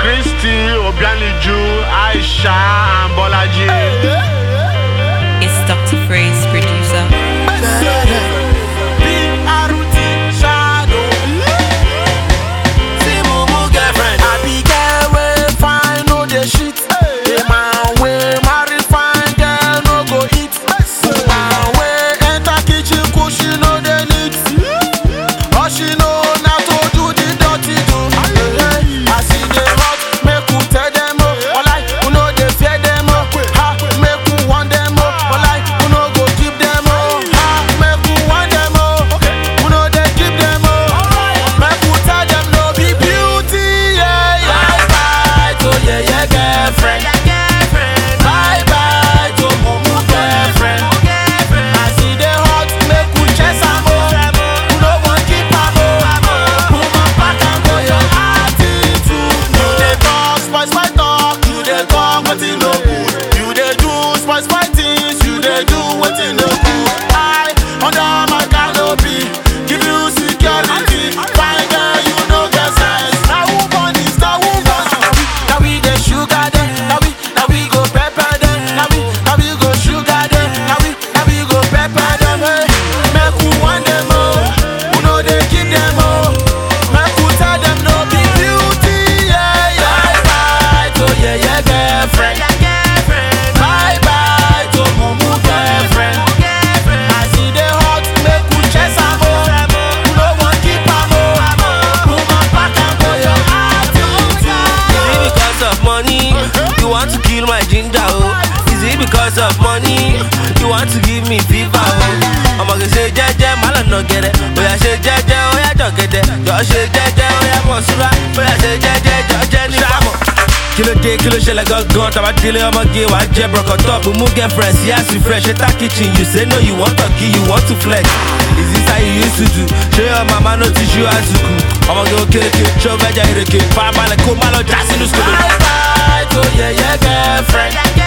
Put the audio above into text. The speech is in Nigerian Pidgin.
Christy, Obianiju, Aisha, and Bolaji. It's Dr. Freeze, producer. Because of money, you want to give me fever, oh. I'ma say jeje, mala no get it. Oh yeah, say jeje, oh yeah, don't get it. Just say jeje, oh yeah, monsura. Oh yeah, say jeje, jeje, ni famo. Kilo shell like a gun. Tama dile, I'ma give one jeb, rock on top. We move get friends, yes, we fresh. At that kitchen, you say no, you want to give, you want to flex. Is this how you used to do? Show your mama no teach you how to cook. I'ma go kill it, show veja hit a kid. Fire by like cool, malo, just in the school. Bye bye, to yeah, girlfriend.